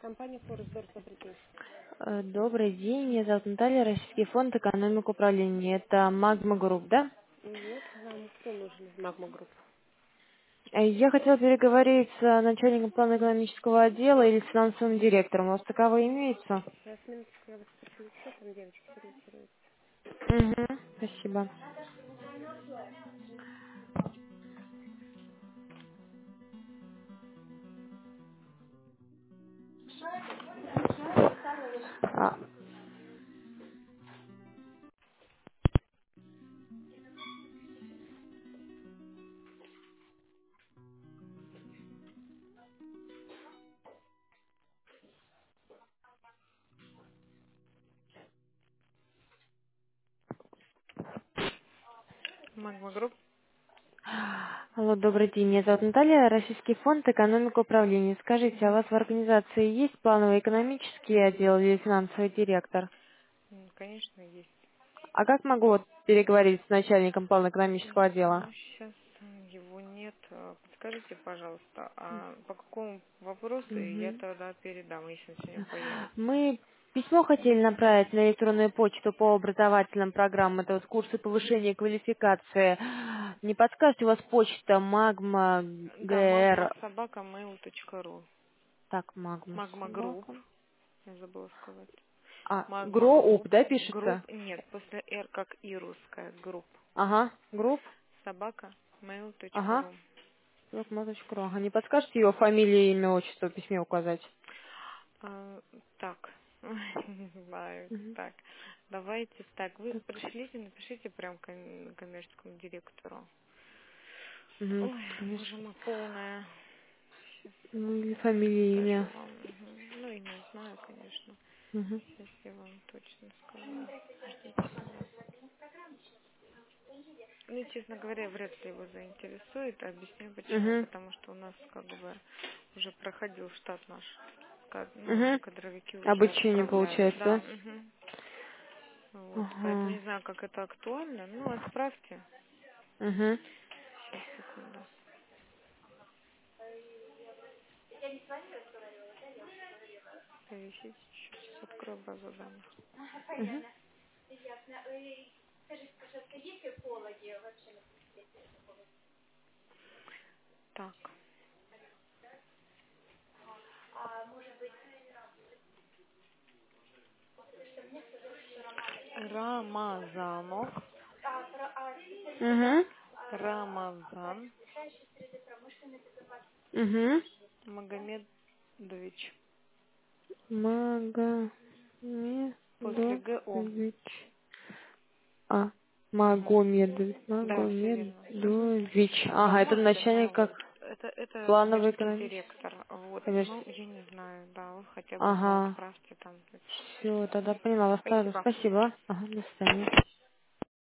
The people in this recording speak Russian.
Компания Форестдор, добрый день. Добрый день, меня зовут Наталья, Российский фонд экономик управления. Это Магма Групп, да? Нет, вам кто нужен из Магма Групп? Я хотела переговорить с начальником плана экономического отдела или с финансовым директором. У вас таковые имеются? Сейчас, минуточку, я вас подключу, там девочки сориентируют. Угу, спасибо. А, Магма Групп? алло, добрый день, меня зовут Наталья, Российский фонд экономик управления. Скажите, а у вас в организации есть плановый экономический отдел или финансовый директор? Конечно, есть. А как могу вот переговорить с начальником плана экономического отдела? Ну, сейчас его нет. Подскажите, пожалуйста, а по какому вопросу я Мгм. тогда передам, если он сегодня появится? Мы письмо хотели направить на электронную почту по образовательным программам. Это вот курсы повышения квалификации. Не подскажете, у вас почта Магма Да, магма ГР. собака mail.ru. Так, Магма Магма Групп, собака. я забыла сказать. А, Магма Гроуп, Групп. да, Групп, пишется? нет, после R как и русская. Групп. Ага, групп. Собака Ага. mail.ru. Ага, не подскажете его фамилию, имя, отчество в письме указать? Так, не знаю, Мгм. так, давайте так, вы Так, пришлите, напишите прям коммерческому директору. мгм, Ой, боже конечно. мой, полная. Сейчас Ну, или фамилия, скажу имя. вам. Ну, и не знаю, конечно. Мгм. Сейчас я вам точно скажу. Ждите меня. Ну, честно говоря, вряд ли его заинтересует. Объясню почему. Мгм. Потому что у нас как бы уже проходил штат наш. Ну, Мгм. кадровики уже Обучение отправляли. получается, Да, да? угу. Вот, поэтому Ага. не знаю, как это актуально. Ну, отправьте. Угу. Сейчас, секунду. Повисите чуть-чуть. Сейчас открою базу данных. Угу. Так. Рамазанов. Угу. Рамазан Угу. Магомедович. После ГО. Магомедович. А, Угу. Магомедович. Да, все верно. Угу. Магомедович. Ага, это Роман, да. начальник как Это плановый коммерческий экономический. директор. Вот. Ну, Коммерческий. я не знаю, да, вы хотя бы ему Ага. отправьте там. Все, тогда поняла, вас. Спасибо. Спасибо. Ага, до свидания.